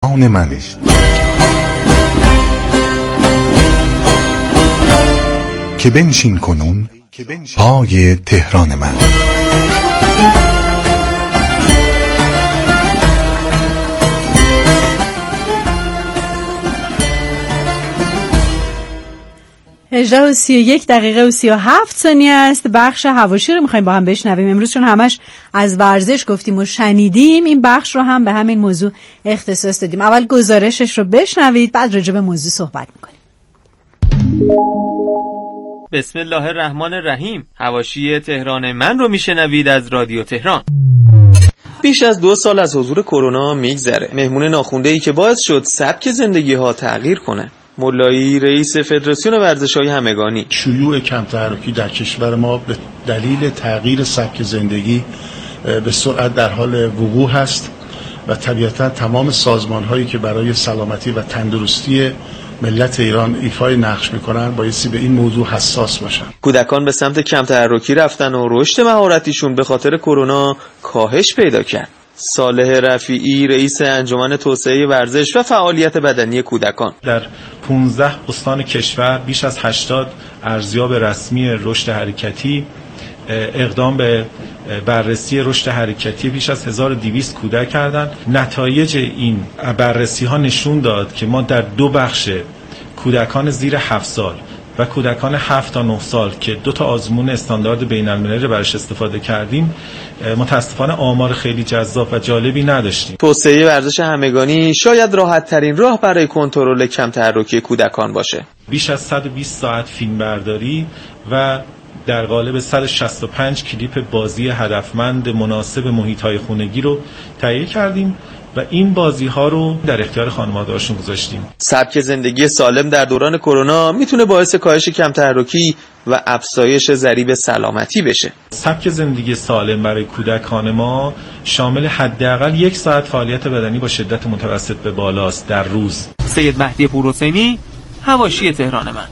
آن من که بنشین کنون پای تهران من. هجده و 31 دقیقه و 37 ثانیه است. بخش حواشی رو میخوایم با هم بشنویم امروز، چون همش از ورزش گفتیم و شنیدیم. این بخش رو هم به همین موضوع اختصاص دادیم. اول گزارشش رو بشنوید، بعد راجع به موضوع صحبت میکنیم. بسم الله الرحمن الرحیم. حواشی تهران من رو میشنوید از رادیو تهران. بیش از 2 سال از حضور کرونا میگذره. مهمون ناخونده‌ای که باعث شد سبک زندگی ها تغییر کنه. مولایی رئیس فدراسیون ورزش‌های همگانی: شیوع کم تحرکی در کشور ما به دلیل تغییر سبک زندگی به سرعت در حال وقوع هست و طبیعتا تمام سازمان‌هایی که برای سلامتی و تندرستی ملت ایران ایفای نقش میکنن بایستی به این موضوع حساس باشن. کودکان به سمت کم تحرکی رفتن و رشد مهارتیشون به خاطر کرونا کاهش پیدا کرد. صالح رفیعی رئیس انجمن توسعه ورزش و فعالیت بدنی کودکان: در 15 استان کشور بیش از 80 ارزیاب رسمی رشد حرکتی اقدام به بررسی رشد حرکتی بیش از 1200 کودک کردند. نتایج این بررسی ها نشون داد که ما در 2 بخش، کودکان زیر 7 سال و کودکان 7 تا 9 سال که 2 تا آزمون استاندارد بین المللی برش استفاده کردیم، متاسفانه آمار خیلی جذاب و جالبی نداشتیم. توسعه ورزش همگانی شاید راحت ترین راه برای کنترل کم تحرکی کودکان باشه. بیش از 120 ساعت فیلم برداری و در قالب 165 کلیپ بازی هدفمند مناسب محیط‌های خانگی رو تهیه کردیم و این بازی‌ها رو در اختیار خانواده‌هاشون گذاشتیم. سبک زندگی سالم در دوران کرونا میتونه باعث کاهش کم تحرکی و افزایش ضریب سلامتی بشه. سبک زندگی سالم برای کودکان ما شامل حداقل 1 ساعت فعالیت بدنی با شدت متوسط به بالاست در روز. سید مهدی پورحسینی، حواشی تهران من.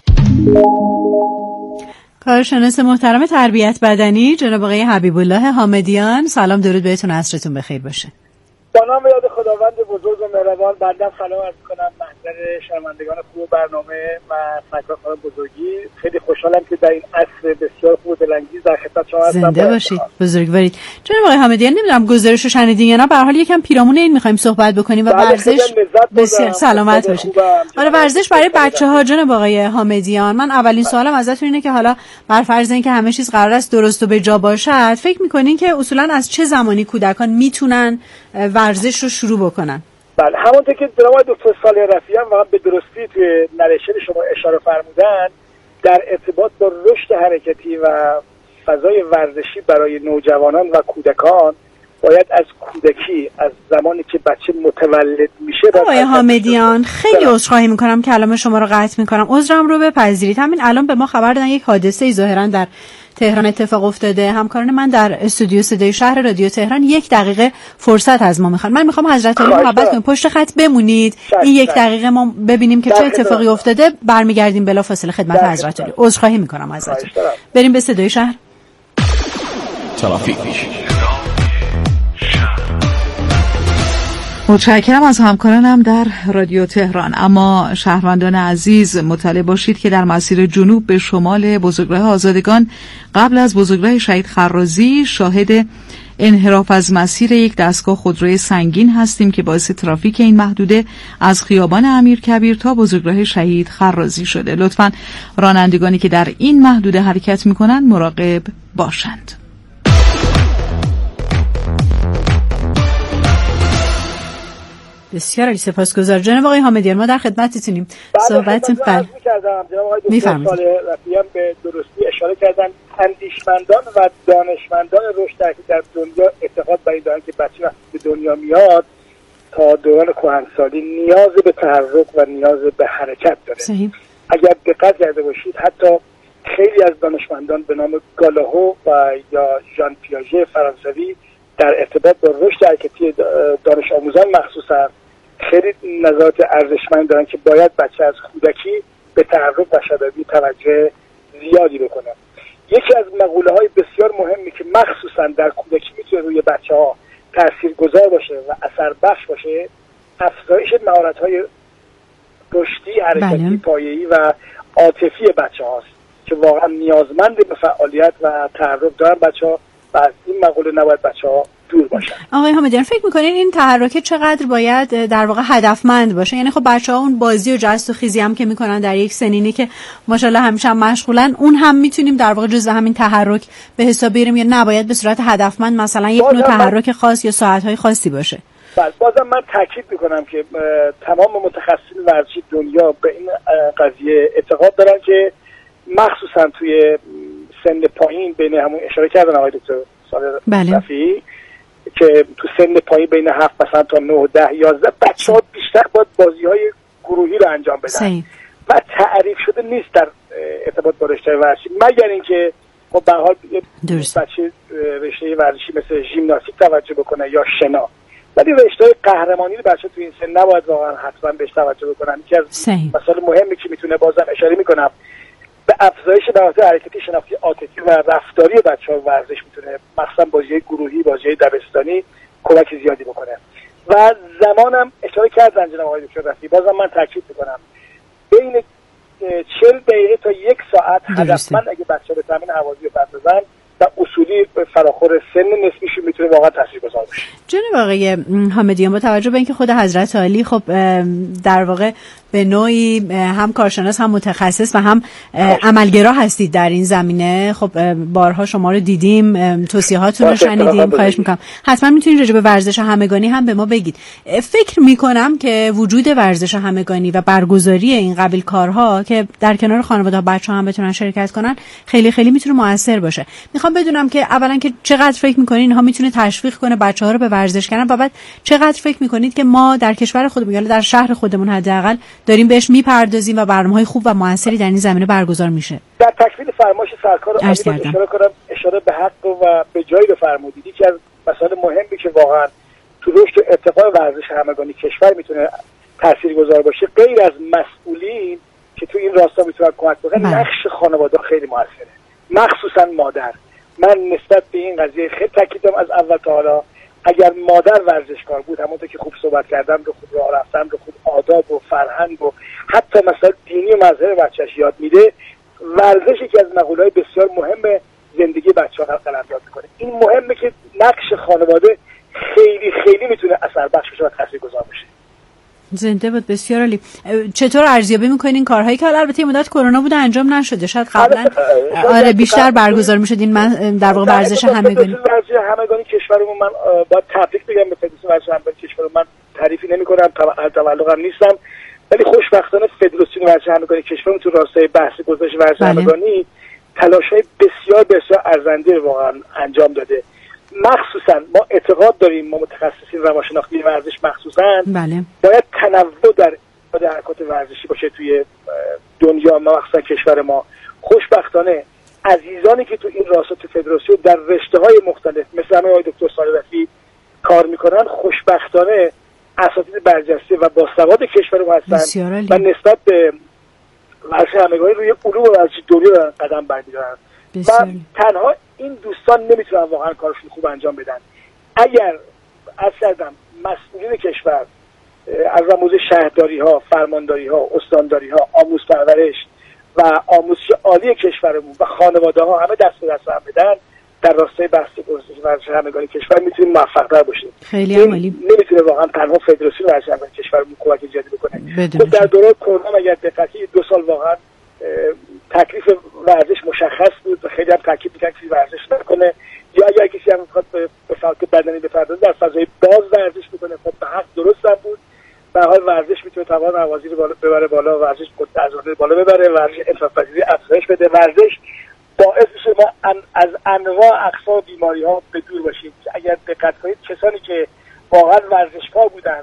کارشناس محترم تربیت بدنی جناب آقای حبیب الله حامدیان، سلام، درود بهتون، عصرتون بخیر باشه. با نام یاد خداوند بزرگ و مهربان بنده سلام عرض کنم محضر شنوندگان خوب برنامه و فکرخوان بزرگی. خیلی خوشحالم که در این عصر بسیار خوب و دلانگیز در خدمت شما هستم. زنده باشید، بزرگوارید. جناب آقای حامدیان، نمیدونم گزارش رو شنیدین یا نه، به هر حال یکم پیرامون این می‌خوایم صحبت بکنیم و ورزش بسیار سلامت باشید. آره، ورزش برای بچه‌ها. جناب آقای حامدیان، من اولین سوالم ازتون اینه که حالا بر فرض اینکه همه چیز قرار است درست و به جا باشد، فکر می‌کنین که اصولاً از چه زمانی کودکان میتونن ورزش رو شروع بکنن؟ بله، همونطور که جناب دکتر صالح رفیعی هم واقعا به درستی توی نریشن شما اشاره فرمودن، در ارتباط با رشد حرکتی و فضای ورزشی برای نوجوانان و کودکان باید از کودکی، از زمانی که بچه متولد میشه. آقای حامدیان، خیلی عذرخواهی میکنم کلام شما رو قطع میکنم، عذرم رو بپذیرید. همین الان به ما خبر دادن یک حادثه ظاهرا در تهران اتفاق افتاده. همکاران من در استودیو صدای شهر رادیو تهران 1 دقیقه فرصت از ما میخوان. من میخوام حضرت علی محبت کنید پشت خط بمونید، این 1 دقیقه ما ببینیم که چه اتفاقی افتاده، برمیگردیم بلافاصله خدمت حضرت علی. عذرخواهی میکنم ازتون. بریم به صدای شهر. ترافیک. متشکرم از همکارانم در رادیو تهران. اما شهروندان عزیز مطلع باشید که در مسیر جنوب به شمال بزرگراه آزادگان قبل از بزرگراه شهید خرازی شاهد انحراف از مسیر یک دستگاه خودروی سنگین هستیم که باعث ترافیک این محدوده از خیابان امیرکبیر تا بزرگراه شهید خرازی شده. لطفاً رانندگانی که در این محدوده حرکت می‌کنند مراقب باشند. بسیار عالی، سپاسگزار. جناب آقای حامدیان، ما در خدمتتونیم. صحبتتون جناب آقای دکتر صالح رفیعی به درستی اشاره کردن. اندیشمندان و دانشمندان رشد در دنیا اتفاق بر این دارن که بچه وقتی به دنیا میاد تا دوران کهنسالی نیاز به تحرک و نیاز به حرکت داره. صحیح. اگر دقت کرده باشید حتی خیلی از دانشمندان به نام گالاهو و یا ژان پیاژه فرانسوی در ارتباط با رشد حرکتی دانش آموزان مخصوصا خیلی نظرات ارزشمند دارن که باید بچه از کودکی به تحرک و شادابی توجه زیادی بکنه. یکی از مقوله‌های بسیار مهمی که مخصوصا در کودکی میتونه روی بچه‌ها تاثیرگذار باشه و اثر بخش باشه افزایش مهارت‌های رشدی، حرکتی، پایه‌ای و عاطفی بچه‌هاست که واقعا نیازمند به فعالیت و تحرک دارن بچه‌ها و از این مقوله نباید بچه‌ها دور باشن. آقای حامدیان فکر می‌کنین این تحرک چقدر باید در واقع هدفمند باشه؟ یعنی خب بچه‌ها اون بازی و جست و خیزی هم که می‌کنن در یک سنینی که ماشاءالله همیشه هم مشغولن، اون هم می‌تونیم در واقع جزء همین تحرک به حساب بیاریم یا نباید به صورت هدفمند مثلا یک نوع تحرک خاص یا ساعت‌های خاصی باشه؟ بازم من تاکید می‌کنم که تمام متخصصین ورزشی دنیا به این قضیه اعتقاد دارن که مخصوصا توی سن پایین، بین همون اشاره کردن آقای دکتر صالح رفیعی که تو سن پایین بین 7 مثلا تا 9 10 11 بچه‌ها بیشتر باید بازی‌های گروهی رو انجام بدن و تعریف شده نیست در ارتباط با رشته ورزشی، مگر اینکه خب به هر حال بچه رشته ورزشی مثل ژیمناستیک توجه بکنه یا شنا، ولی رشته قهرمانی رو بچه تو این سن نباید واقعا حتما بهش توجه بکنن. یکی از مسائل مهمی که میتونه، بازم اشاره میکنم، به افزایش مهارت حرکتی، شناختی، عاطفی و رفتاری بچه‌ها ورزش میتونه، مخصوصا بازی‌های گروهی، بازی‌های دبستانی کمک زیادی بکنه. و زمانم اشاره کردن جناب آقای دکتر رفیعی، بازم من تاکید میکنم بین 40 دقیقه تا 1 ساعت هدفمند اگه بچه‌ها به تمرین هوازی بپردازن و اصولی فراخور سن نسبیشون میتونه واقعا تاثیرگذار باشه. جناب آقای حامدیان، با توجه به اینکه خود حضرت عالی خب در واقع به نوعی هم کارشناس هم متخصص و هم عملگرا هستید در این زمینه، خب بارها شما رو دیدیم، توصیهاتون رو شنیدیم، خواهش میکنم حتما میتونید راجع به ورزش همگانی هم به ما بگید. فکر میکنم که وجود ورزش همگانی و برگزاری این قبیل کارها که در کنار خانواده بچه‌ها هم بتونن شرکت کنن خیلی خیلی میتونه موثر باشه. میخوام بدونم که اولا که چقدر فکر میکنید اینها میتونه تشویق کنه بچه‌ها رو به ورزش کردن و بعد چقدر فکر میکنید که ما در کشور خودمون یا در شهر خودمون حداقل داریم بهش میپردازیم و برنامه‌های خوب و موثری در این زمینه برگزار میشه. در تکمیل فرمایش سرکار عالی اشاره کنم، اشاره به حق و به جایی رو فرمودید. یکی از مسائل مهمی که واقعا تو رشد و ارتقاء ورزش همگانی کشور میتونه تاثیرگذار باشه، غیر از مسئولین که تو این راستا میتونن کمک بکنن، نقش خانواده خیلی موثره، مخصوصا مادر. من نسبت به این قضیه خیلی تاکید دارم از اول تا حالا. اگر مادر ورزشکار بود، همونطور که خوب صحبت کردم، رو خوب راه رفتن، رو خوب آداب و فرهنگ و حتی مثلا دینی و مذهب بچه‌اش یاد میده، ورزش یکی از مقوله‌های بسیار مهم زندگی بچه‌ها قلمداد میکنه. این مهمه که نقش خانواده خیلی خیلی میتونه اثر بخش بشه و تاثیرگذار بشه. زنده بود. بسیار عالی. چطور ارزیابی میکنین این کارهایی که البته مدت کرونا بود انجام نشده، شاید قبلا آره بیشتر برگزار میشد این در واقع ورزش همگانی؟ ورزش همگانی کشورمون، من باید تبریک بگم به فدراسیون ورزش همگانی کشورمون. من تعریفی نمیکنم، تولقم نیستم، ولی خوشبختانه فدراسیون ورزش همگانی کشورمون تو راستای بحث گذاشت ورزش همگانی تلاش‌های بسیار بسیار ارزنده واقعا انجام داده. مخصوصا ما اعتقاد داریم، ما متخصصین روانشناختی ورزش مخصوصا باید تنوع در حرکات ورزشی باشه توی دنیا، مخصوصا کشور ما. خوشبختانه عزیزانی که تو این راستا تو فدراسیون در رشته‌های مختلف مثل آقای دکتر صالح رفیعی کار میکنن، خوشبختانه اساتید برجسته و باسواد کشور ما هستن و نسبت به ورزش همگانی روی علوم ورزشی دنیا قدم برمی‌دارن و تنها این دوستان نمیتونن واقعا کارشون خوب انجام بدن. اگر از کردم مسئولین کشور از رموز شهرداری ها، فرمانداری ها، استانداری ها، آموز پرورش و آموزش عالی کشورمون و خانواده ها همه دست به دست هم بدن در راستای بحث ورزش همگانی کشور میتونیم موفق‌تر باشیم. خیلی عالی. نمیتونه واقعا تنها فدراسیون ورزش همگانی کشورمون کمک زیادی بکنه. در دوره کرونا اگر دقتی 2 سال واقعا تکلیف ورزش مشخص بود و خیلی هم تاکید می‌کردن که ورزش نکنه، یا اگر کسی هم می‌خواد به فعالیت بدنی بپردازه در فضای باز ورزش بکنه. خب به حق درست هم بود. به هر حال ورزش میتونه توان هوازی رو ببره بالا، ورزش قدرت عضلانی رو بالا ببره، ورزش انعطاف‌پذیری افزایش بده، ورزش باعث میشه ما از انواع اقسام بیماری‌ها به دور باشیم. اگر دقت کنید کسانی که واقعا ورزشکار بودن،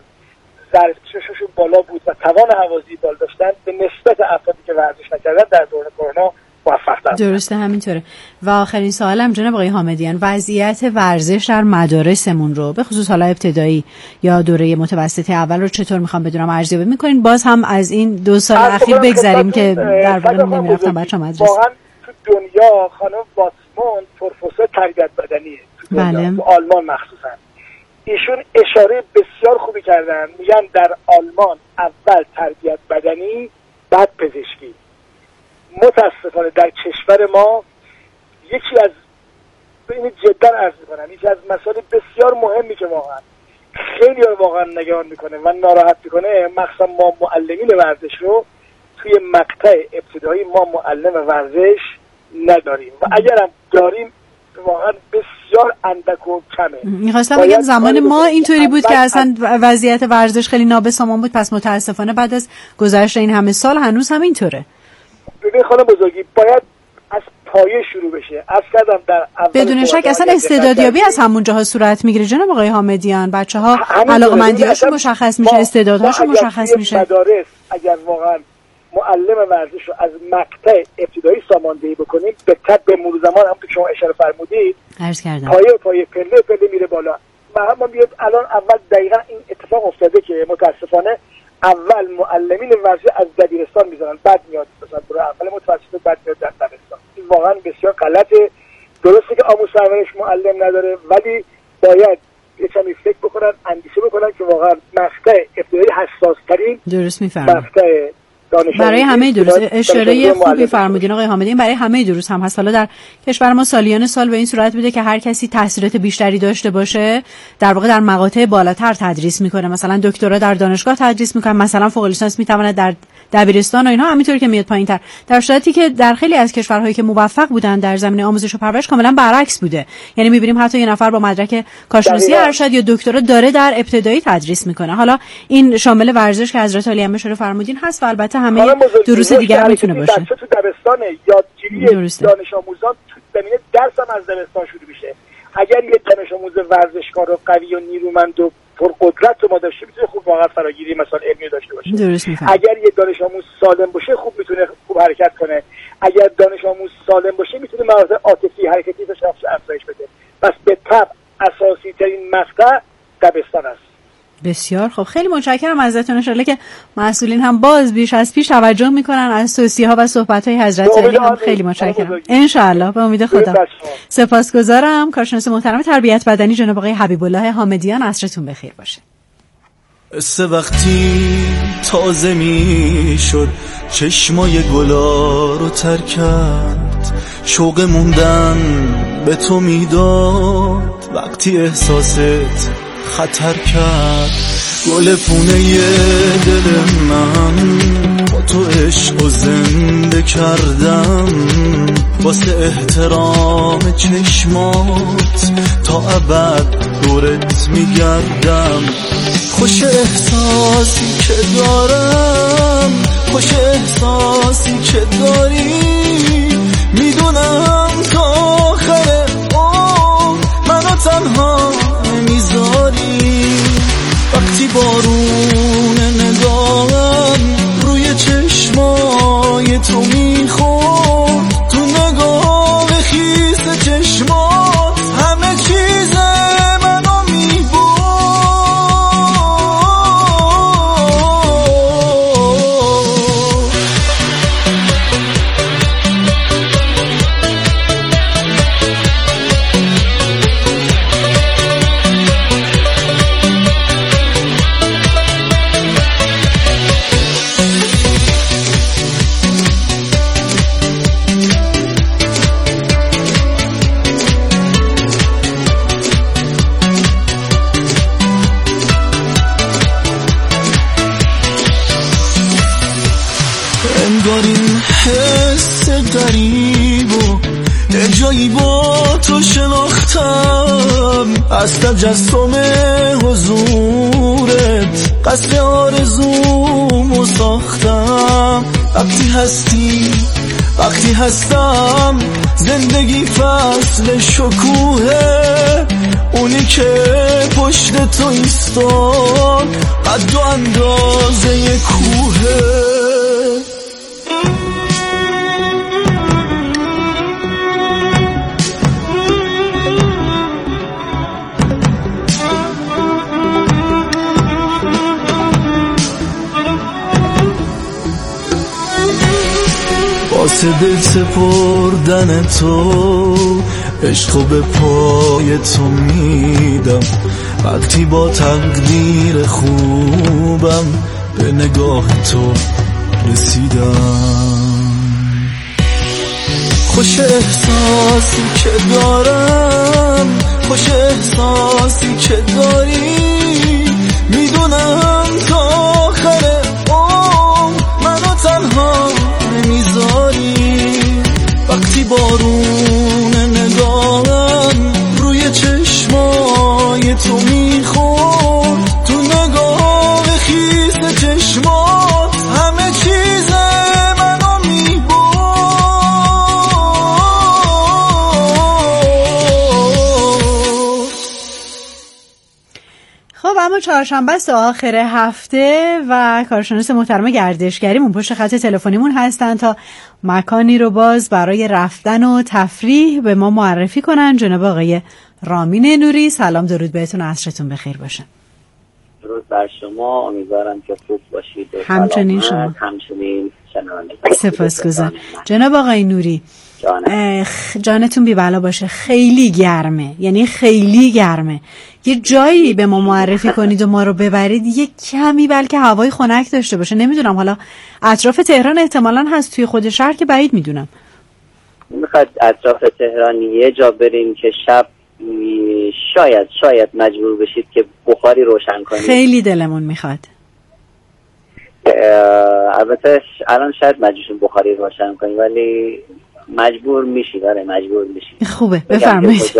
ظرفیتشون بالا بود و توان هوازی بالا داشتن، به نسبت افرادی که ورزش نکردن در دوره کرونا موفق‌تر. درسته، همینطوره. و آخرین سوالم جناب آقای حامدیان، وضعیت ورزش در مدارسمون رو به خصوص حالا ابتدایی یا دوره متوسطه اول رو چطور میخوام بدونم ارزیابی میکنین؟ باز هم از این 2 سال اخیر بگذریم که در واقع نمیرفتم بچه‌ها مدرسه. واقعا تو دنیا خانم واتسمون پروفسور تربیت بدنیه تو دنیا، تو آلمان مخصوصا. ایشون اشاره بسیار خوبی کردن، میگن در آلمان اول تربیت بدنی بعد پزشکی. متاسفانه در کشور ما یکی از این جدا عرض میکنم یکی از مسائل بسیار مهمی که واقعا خیلی واقعا نگران میکنه و ناراحت میکنه، مخصوصا ما معلمین ورزش رو توی مقطع ابتدایی ما معلم ورزش نداریم و اگرم داریم واقعا بسیار اندک و کمه. میخواستم بگم زمان ما اینطوری بود که اصلا وضعیت ورزش خیلی نابسامان بود، پس متاسفانه بعد از گذشت این همه سال هنوز هم اینطوره. ببین خانم بزرگی، باید از پایه شروع بشه. از کردم در بدون شک اصلا استعدادیابی از همون جاها صورت میگیره جناب آقای حامدیان. بچه‌ها علاقه‌مندی‌هاشون مشخص میشه، استعدادهاشون مشخص میشه. مدارس اگر واقعا معلم ورزش رو از مقطع ابتدایی ساماندهی بکنیم، به تدریج مرور زمان هم که شما اشاره فرمودید عرض کردم پایه پله میره بالا. و ما بیاد الان اول دقیقاً این اتفاق افتاده که متاسفانه اول معلمین ورزش از دبیرستان میذارن، بعد میاد مثلا برای اول متوسط، بعد میاد در دبیرستان. این واقعا بسیار غلطه. درسته که آموزش پرورش معلم نداره، ولی باید یه کمی فکر بکنن، اندیشه بکنن که واقعا مقطع ابتدایی حساس ترین درست میفرمایید مقطع برای همه دروس. اشاره خوبی فرمودین آقای حامدی، برای همه دروس هم هست. حالا در کشور ما سالیان سال به این صورت بوده که هر کسی تحصیلات بیشتری داشته باشه در واقع در مقاطع بالاتر تدریس میکنه، مثلا دکترا در دانشگاه تدریس میکنه، مثلا فوق لیسانس میتونه در دبیرستان و اینها، همینطوری که میاد پایینتر. در صورتی که در خیلی از کشورهایی که موفق بودن در زمینه آموزش و پرورش کاملا برعکس بوده. یعنی میبینیم حتی یه نفر با مدرک کارشناسی ارشد یا دکترا داره در ابتدایی تدریس میکنه. حالا این شامل ورزش که حضرت عالی هم اشاره فرمودین هست و البته همه دروس دیگه هم میتونه باشه. بچه تو دبستان یادگیری دانش آموزان تو زمینه درس هم از دبستان شروع میشه. اگر یه دانش آموز ورزشکار و قوی و نیرومند و پرقدرت رو ما داشته میتونه خوب واقعا فراگیری مثلا علمی داشته باشه. درست میفهم. اگر یه دانش آموز سالم باشه خوب میتونه خوب حرکت کنه. اگر دانش آموز سالم باشه میتونه مهارت عاطفی حرکتی داشته افزایش بده. پس به طبع اساسی ترین مقطع دبستان است. بسیار خب، خیلی متشکرم ازتون. ان شاءالله که مسئولین هم باز بیش از پیش توجه میکنن از توصیه‌ها و صحبت‌های حضرت علی. هم خیلی متشکرم. ان شاءالله به امید خدا. سپاسگزارم. کارشناس محترم تربیت بدنی جناب آقای حبیب الله حامدیان، عصرتون بخیر باشه. سه وقتی تازه میشد چشمای گلا رو تر کرد، شوق موندن به تو میداد وقتی احساست خطر کرد. گل پونه دل من با تو عشق و زنده کردم، واسه احترام چشمات تا ابد دورت میگردم. خوش احساسی که دارم، خوش احساسی که داری، میدونم تا آخر منو تنها نمیذاری. وقتی بارون نگاهم روی چشمای تو میخورد، تو نگاه خیس چشمات همه چیز منو میبرد. انگار این حس غریب و یه جایی با تو شناختم، از تجسم حضورت قصد آرزومو ساختم. وقتی هستم زندگی فصل شکوه، اونی که پشت تو ایستاد قد و اندازه کوهه. واسه دل سپردن تو عشقو به پای تو میدم، وقتی با تقدیر خوبم به نگاه تو رسیدم. خوش احساسی که دارم، خوش احساسی که داری، میدونم تا آخر عمر منو تنها نمیذاری. وقتی بارون نگاهم روی چشمای تو میخور، تو نگاه خیس چشمات همه چیز منو میبور. خب اما چهارشنبه است آخر هفته و کارشناس محترم گردشگریمون پشت خط تلفنیمون هستن تا مکانی رو باز برای رفتن و تفریح به ما معرفی کنن. جناب آقای رامین نوری، سلام، درود بهتون، عصرتون بخیر باشه. درود بر شما، امیدوارم که خوب باشید. همچنین شما. همچنین شنونده. سپاسگزارم. جناب آقای نوری، جانتون بی بلا باشه، خیلی گرمه، یعنی خیلی گرمه. یه جایی به ما معرفی کنید و ما رو ببرید یه کمی بلکه هوای خنک داشته باشه. نمیدونم، حالا اطراف تهران احتمالاً هست، توی خود شهر که بعید میدونم. میخواد اطراف تهران یه جا بریم که شب شاید مجبور بشید که بخاری روشن کنید. خیلی دلمون میخواد. البته الان شاید مجبورشون بخاری روشن کنید ولی مجبور میشید. آره مجبور میشید. خوبه، بفرمایید.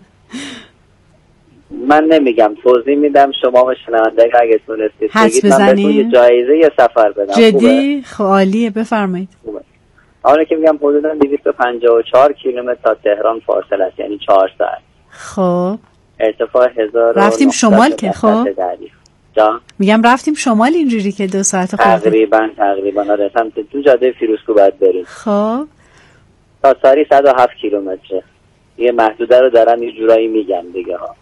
من نمیگم، توضیح میدم، شما و شنونده اگه تونستید بگید من بهتون یه جایزه یه سفر بدم. جدی؟ خب عالیه، بفرمایید. خوبه. آره که میگم حدودا 254 کیلومتر تا تهران فاصله است، یعنی 4 ساعت. خب ارتفاع 1000 رفتیم شمال که خب میگم رفتیم شمال اینجوری که 2 ساعت خورده تقریبا آره، سمت تو جاده فیروزکوه باید بریم. خب تا ساری 107 کیلومتره. یه محدوده رو دارم یه جورایی میگم دیگه ها.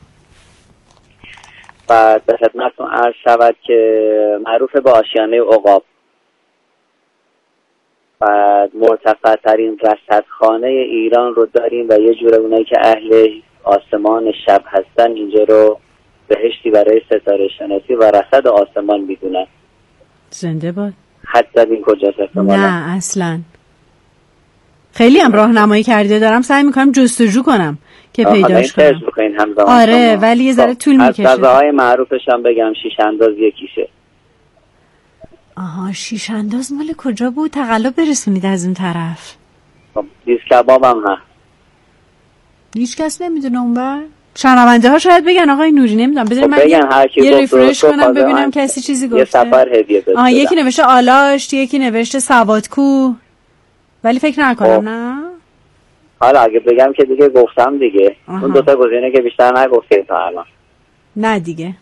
بعد به خدمتتون عرض شود که معروف به آشیانه عقاب. بعد مرتفع ترین رصدخانه ایران رو داریم و یه جوره اونایی که اهل آسمان شب هستن اینجا رو بهشتی برای ستاره شناسی و رصد آسمان میدونن. زنده باد. حد زدین کجاست احتمالا؟ نه اصلا. خیلی هم راهنمایی کرده، دارم سعی میکنم جستجو کنم که پیداش کنم. آره ولی یه ذره طول میکشه. از غذاهای معروفش هم بگم شیش انداز یکیشه. آها، شیش انداز مال کجا بود؟ تقلا برسونید از اون طرف. دیس کباب هم هست. هیچ کس نمیدونه اونور؟ شنونده ها شاید بگن آقای نوری، نمیدونم. بذارید من یه ریفرش کنم ببینم کسی چیزی گفته. یه سفر هدیه بده. یکی نوشته آلاشت، یکی نوشته سوادکو، ولی فکر نکنم. نه حالا اگه بگم که دیگه گفتم دیگه. اون دوتا گزینه که بیشتر نگفتید تا الان. نه دیگه.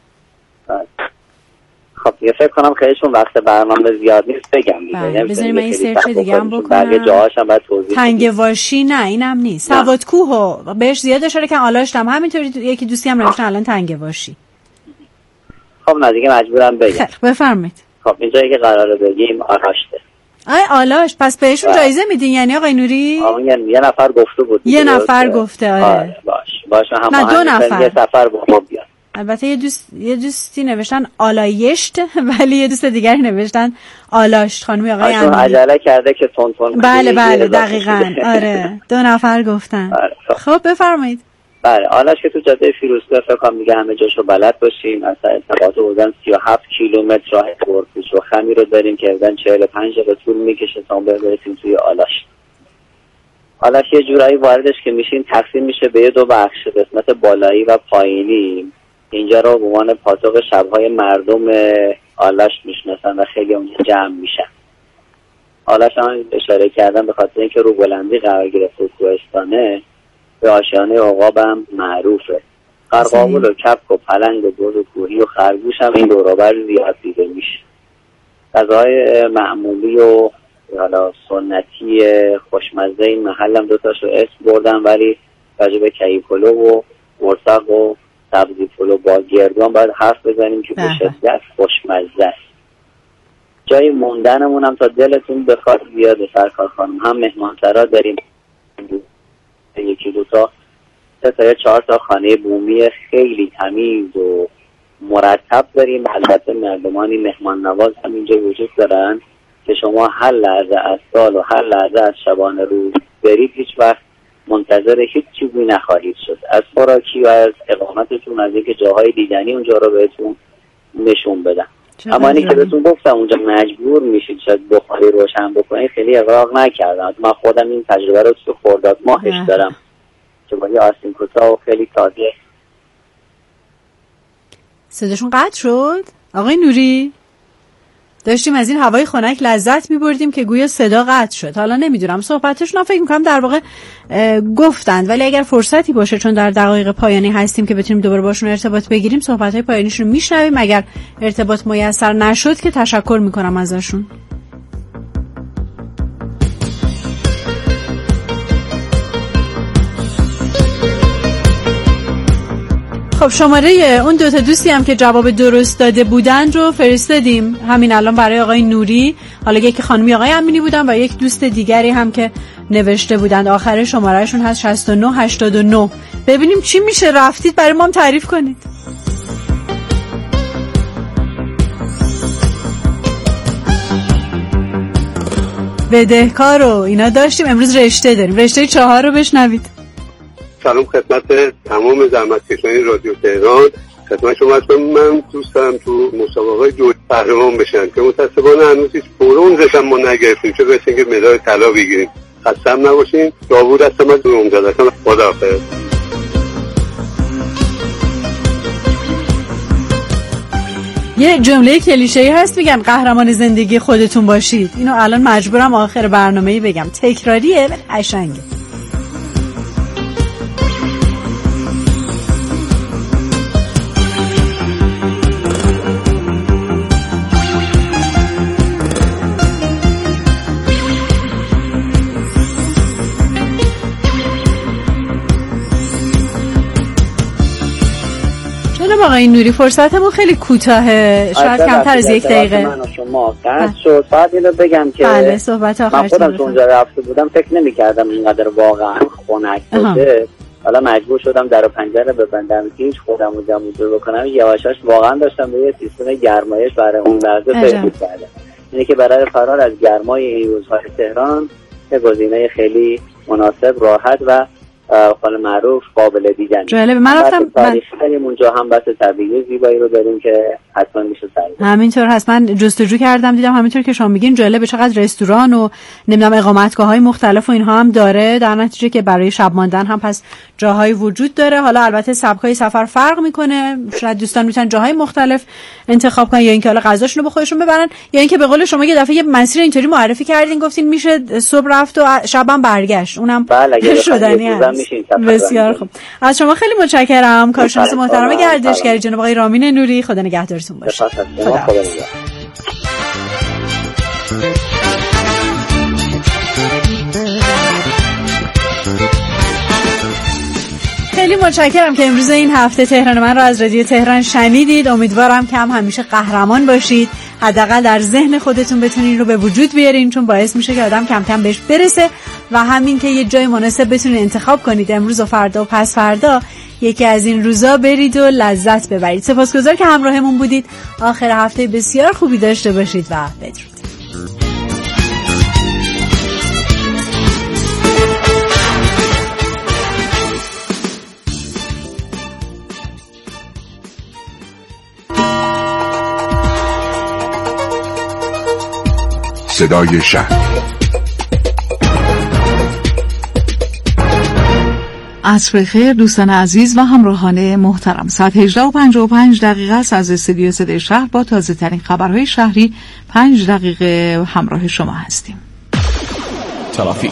خب یه فکر کنم خیلیشون وقت برنامه زیاد نیست بگم دیگه. بذارید من این سرچ دیگه هم بکنم. بقیه جاهاش هم باید توضیح تنگ واشی نه اینم نیست. سوادکوه بهش زیاد اشاره کردن، آلاشتم همینطوری. یکی دوستی هم نوشتن الان تنگ واشی. خب نه دیگه مجبورم بگم. بفرمایید. خب اینجایی که قراره بگیم آلاشته. آلاش، پس بهشون جایزه میدین یعنی آقای نوری؟ یه نفر گفته بود. یه نفر گفته. آره باش هم. نه 2 نفر. یه سفر با ما بیان. البته یه دوستی نوشتن آلایشت ولی یه دوست دیگری نوشتن آلاشت. خانمی آقای امیری عجله کرده که تون بله دقیقاً. آره 2 نفر گفتن. خب بفرمایید. بله آلاش که تو جاده فیروزکوه فکر کنم دیگه همه جاشو بلد باشیم. اصلا ارتفاعات حدوداً 37 کیلومتر راه پرپیچ و خمی رو داریم که حدوداً 45 دقیقه طول میکشه تا برسیم توی آلاش. آلاش یه جورایی واردش که میشین تقسیم میشه به 2 بخش، قسمت بالایی و پایینی. اینجا رو به عنوان پاتوق شب‌های مردم آلاش میشناسن و خیلی اونجا جمع میشن. آلاش هم اشاره کردم به خاطر اینکه رو بلندی قرار گرفته کوهستانه، به آشیانه عقاب هم معروفه. قرقاول و کپک و پلنگ و گرد و کوهی و خرگوش هم این دور و بر زیاد دیده میشه. غذاهای معمولی و حالا سنتی خوشمزه این محل هم 2 تاشو اسم بردم، ولی راجع به کیک پلو و مرتق و سبزی پلو با گردوان باید حرف بزنیم که به شدت خوشمزه است. جای موندنمون هم تا دلتون بخواد زیاده سرکار خانم. هم مهمانسرا داریم 1-2 تا 3 تا یا 4 تا خانه بومی خیلی تمیز و مرتب داریم. البته مردمانی مهمان نواز هم اینجا وجود دارن که شما هر لحظه از سال و هر لحظه از شبانه روز برید هیچ وقت منتظر هیچ چیزی نخواهید شد، از خوراکی و از اقامتتون، از اینکه جاهای دیدنی اونجا رو بهتون نشون بدن. اما اینی که بهتون گفتم اونجا مجبور میشید شاید بخاری روشن بکنید، خیلی اغراق نکردم. من خودم این تجربه رو تو خرداد ماهش دارم که با یه آستین کوتاه و خیلی تازه. صداشون قطع شد آقای نوری؟ داشتیم از این هوای خنک لذت می‌بردیم که گویا صدا قطع شد. حالا نمیدونم صحبتشون فکر می‌کنم در واقع گفتند، ولی اگر فرصتی باشه چون در دقایق پایانی هستیم که بتونیم دوباره باشون ارتباط بگیریم، صحبت‌های پایانیشون رو میشنویم. اگر ارتباط میسر نشد که تشکر می‌کنم ازشون. خب شماره اون دوتا دوستی هم که جواب درست داده بودن رو فرستادیم همین الان برای آقای نوری. حالا یکی خانمی آقای امینی بودن و یک دوست دیگری هم که نوشته بودن. آخر شمارهشون هست 6989. ببینیم چی میشه. رفتید برای ما هم تعریف کنید. بدهکار رو اینا داشتیم، امروز رشته داریم. رشته 4 رو بشنوید. سلام خدمت تمام زحمتکشان رادیو تهران. خدمت شما هستم. من دوست دارم تو مسابقه جوج قهرمان بشن که متاسفانه هنوز هیچ برنزش هم ما نگرفتیم، چه برسیم که مدال طلا بگیریم. خسته هم نباشین. داوود هستم از اونجا. خداحافظ. یه جمله کلیشه‌ای هست میگن قهرمان زندگی خودتون باشید. اینو الان مجبورم آخر برنامه‌ای بگم. تکراریه ولی قشنگه. آقای نوری فرصتمون خیلی کوتاهه، شاید کمتر از 1 دقیقه. من و شما قطع شد. فقط اینو بگم که بله صحبت آخرش من خودم اونجا رفته بودم فکر نمی‌کردم اینقدر واقعا خنک باشه. حالا مجبور شدم در و پنجره ببندم که هیچ خودم رو جمع بکنم. یواشاش واقعا داشتم به یه سیستم گرمایش برای اون لحظه فکر می‌کردم. اینه که برای فرار از گرمای این روزهای تهران یه گزینه خیلی مناسب، راحت و خانه معروف قابل دیدن. جالب. من رفتم اونجا هم بس طبیعی زیبایی رو داریم که حتما میشه سعی. همینطور هست. من جستجو کردم دیدم همینطور که شما میگین جالب چقدر رستوران و نمیدونم اقامتگاه‌های مختلف و اینها هم داره، در نتیجه که برای شب ماندن هم پس جاهایی وجود داره. حالا البته سبکای سفر فرق میکنه، شاید دوستان میتونن جاهای مختلف انتخاب کنن یا اینکه حالا غذاشون رو به خودشون ببرن یا اینکه به قول شما یه دفعه یه مسیر اینطوری معرفی کردین گفتین میشه صبح رفت و شبم برگشت، اونم شدنی است. بسیار خوب. از شما خیلی متشکرم. کارشناس محترم گردشگری جناب آقای رامین نوری، خدا نگهدارتون باشه. خیلی متشکرم که امروز این هفته تهران من رو از رادیو تهران شنیدید. امیدوارم که هم همیشه قهرمان باشید، حداقل در ذهن خودتون بتونین رو به وجود بیارین، چون باعث میشه که آدم کم کم بهش برسه و همین که یه جای مناسب بتونین انتخاب کنید. امروز و فردا و پس فردا یکی از این روزا برید و لذت ببرید. سپاسگزار که همراهمون بودید. آخر هفته بسیار خوبی داشته باشید و بدرود. صدای شهر. عصر خیر دوستان عزیز و همراهان محترم. ساعت 18:55 است از استودیو صدای شهر با تازه ترین خبرهای شهری 5 دقیقه همراه شما هستیم. ترافیک.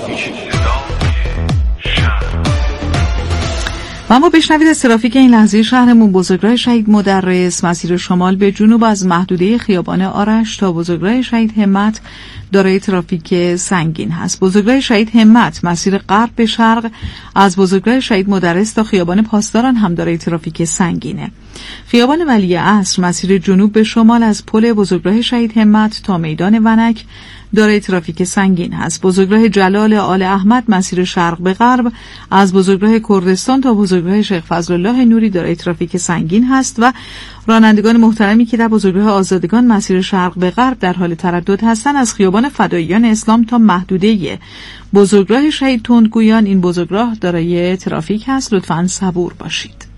و ما بشنوید از ترافیک این لحظه شهرمون. بزرگراه شهید مدرس مسیر شمال به جنوب از محدوده خیابان آرش تا بزرگراه شهید همت دارای ترافیک سنگین هست. بزرگراه شهید همت مسیر غرب به شرق از بزرگراه شهید مدرس تا خیابان پاسداران هم دارای ترافیک سنگینه. خیابان ولیعصر مسیر جنوب به شمال از پل بزرگراه شهید همت تا میدان ونک دارای ترافیک سنگین هست. بزرگراه جلال آل احمد مسیر شرق به غرب از بزرگراه کردستان تا بزرگراه شیخ فضلالله نوری دارای ترافیک سنگین هست و رانندگان محترمی که در بزرگراه آزادگان مسیر شرق به غرب در حال تردد هستند از خیابان فداییان اسلام تا محدوده بزرگراه شهید تندگویان این بزرگراه دارای ترافیک هست. لطفاً صبور باشید.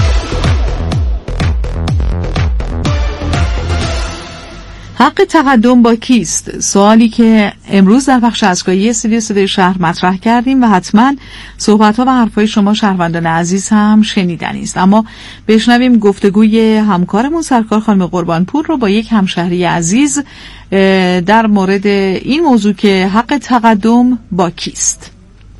حق تقدم با کیست؟ سوالی که امروز در بخش اسکایی استودیو صدای شهر مطرح کردیم و حتما صحبت‌ها و حرفای شما شهروندان عزیز هم شنیدنی است. اما بشنویم گفتگوی همکارمون سرکار خانم قربانپور رو با یک همشهری عزیز در مورد این موضوع که حق تقدم با کیست.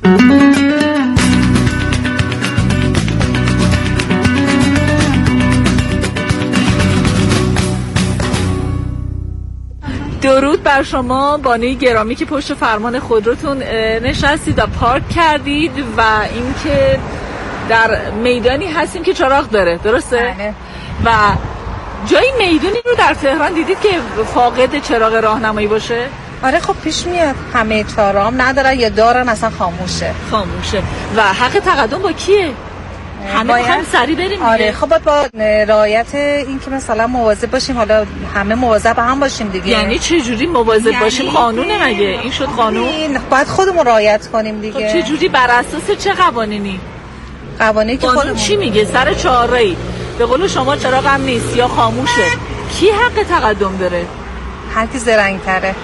درود بر شما بانوی گرامی که پشت فرمان خودروتون نشستید و پارک کردید و اینکه در میدانی هستیم که چراغ داره، درسته؟ بله. و جایی میدونی رو در تهران دیدید که فاقد چراغ راهنمایی باشه؟ آره خب پیش میاد، همه چهارراه ندارن یا دارن اصلا خاموشه. و حق تقدم با کیه؟ همه میخوایم سریع بریم. آره خب با رعایت این که مثلا مواظب باشیم، حالا همه مواظب هم باشیم دیگه. یعنی چه جوری مواظب باشیم؟ قانونه مگه؟ این شد قانون؟ باید خودمون رعایت کنیم دیگه. خب چه جوری، بر اساس چه قوانینی؟ قوانینی که خودمون چی میگه؟ سر چهارراهی به قول شما چراغ هم نیست یا خاموشه، کی حق تقدم داره؟ هر کی زرنگ‌تره.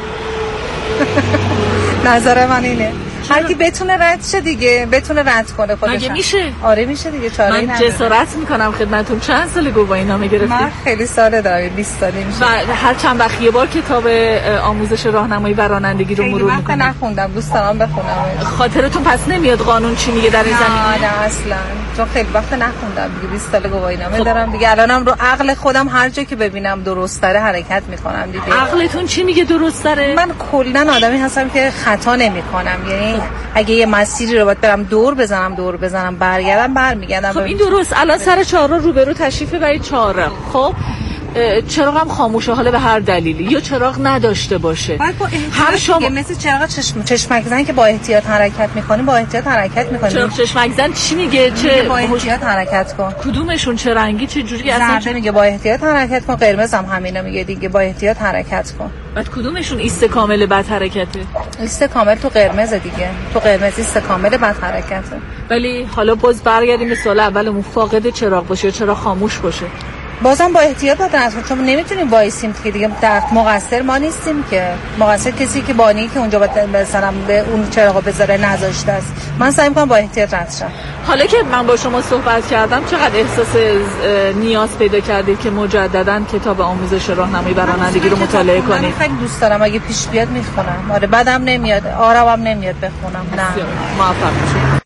نظر من اینه هر کی بتونه رد شه دیگه، بتونه رد کنه خودش. مگه میشه؟ آره میشه دیگه، چاره‌ای من نداره. جسارت میکنم خدمتتون. چند سال گواهینامه گرفتید؟ من خیلی سال دارم، 20 ساله میشه. و هر چند وقت یه بار کتاب آموزش راهنمایی و رانندگی رو مرور میکنم. خیلی وقت نخوندم، دوست دارم بخونم. خاطرتون پس نمیاد قانون چی میگه در این زمینه؟ نه اصلا، چون خیلی وقت نخوندم دیگه، 20 سال گواهینامه دارم دیگه. الانم رو عقل خودم هر جا که ببینم درست داره حرکت میکنم دیگه. عقلتون چی میگه درست داره؟ من کلا آدمی هستم که خطا نمیکنم، یعنی اگه یه مسیری رو باید برم دور بزنم برمیگردم. خب این درست. الان سر چهارراه روبرو تشریف ببرید چهارراه، خب چراغ هم خاموشه، حالا به هر دلیلی، یا چراغ نداشته باشه. هر شما مثل چراغ چشمک زن که با احتیاط حرکت میکنیم، با احتیاط حرکت میکنیم. چراغ چشمک زن چی میگه؟ چه با احتیاط حرکت کن. کدومشون چه رنگی چه جوری؟ اصلا میگه با احتیاط حرکت کن، قرمز هم همینا میگه دیگه، با احتیاط حرکت کن. بعد کدومشون ایست کامل بد حرکته؟ ایست کامل تو قرمز دیگه، تو قرمز ایست کامل بد حرکته. ولی حالا باز برگردیم به سوال اولمون، فاقد چراغ باشه یا چراغ خاموش باشه؟ بازم با احتیاط باید رد کنیم، چون نمیتونیم وایسیم دیگه. مقصر ما نیستیم که، مقصر کسی که بانی که اونجا مثلا به اون چراغو بذاره نذاشته است. من سعی می‌کنم با احتیاط رد شم. حالا که من با شما صحبت کردم چقدر احساس نیاز پیدا کردید که مجددا کتاب آموزش راهنمایی و رانندگی رو مطالعه کنید؟ من خیلی دوست دارم، اگه پیش بیاد میخونم. آره بدم نمیاد، آرامم نمیاد بخونم. نه موفق باشید.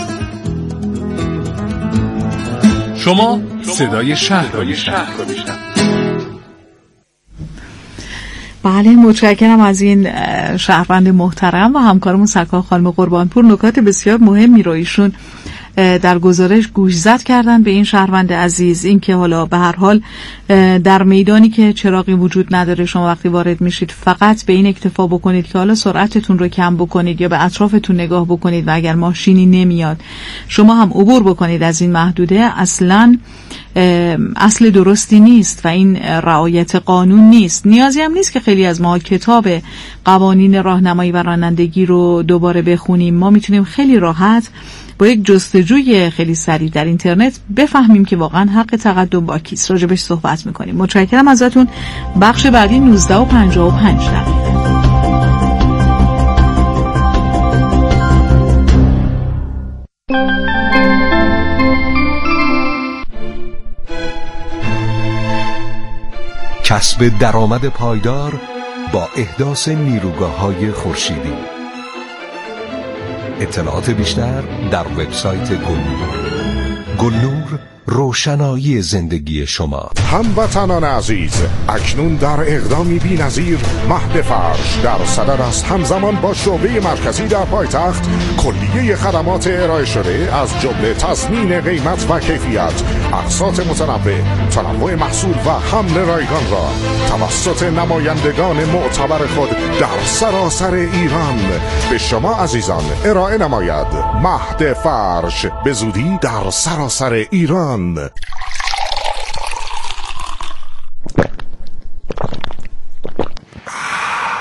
شما صدای شهر رو میشنوید. بله، متشکرم از این شهروند محترم و همکارمون سرکار خانم قربانپور. نکات بسیار مهمی رو ایشون در گزارش گوشزد کردن به این شهروند عزیز، این که حالا به هر حال در میدانی که چراغی وجود نداره شما وقتی وارد میشید فقط به این اکتفا بکنید که حالا سرعتتون رو کم بکنید یا به اطرافتون نگاه بکنید و اگر ماشینی نمیاد شما هم عبور بکنید از این محدوده. اصلاً اصل درستی نیست و این رعایت قانون نیست. نیازی هم نیست که خیلی از ما کتاب قوانین راهنمایی و رانندگی رو دوباره بخونیم. ما میتونیم خیلی راحت با یک جستجوی خیلی سریع در اینترنت بفهمیم که واقعا حق تقدم با کیست. راجبش صحبت میکنیم. متشکرم ازتون. بخش بعدی 19:55 کسب درآمد پایدار با احداث نیروگاه‌های خورشیدی. اطلاعات بیشتر در وبسایت گلنور روشنایی زندگی شما. هموطنان عزیز، اکنون در اقدامی بی‌نظیر مهد فرش در صدد است همزمان با شعبه مرکزی در پایتخت کلیه خدمات ارائه شده از جمله تضمین قیمت و کیفیت، اقساط متنوع، تنوع محصول و حمل رایگان را توسط نمایندگان معتبر خود در سراسر ایران به شما عزیزان ارائه نماید. مهد فرش به زودی در سراسر ایران.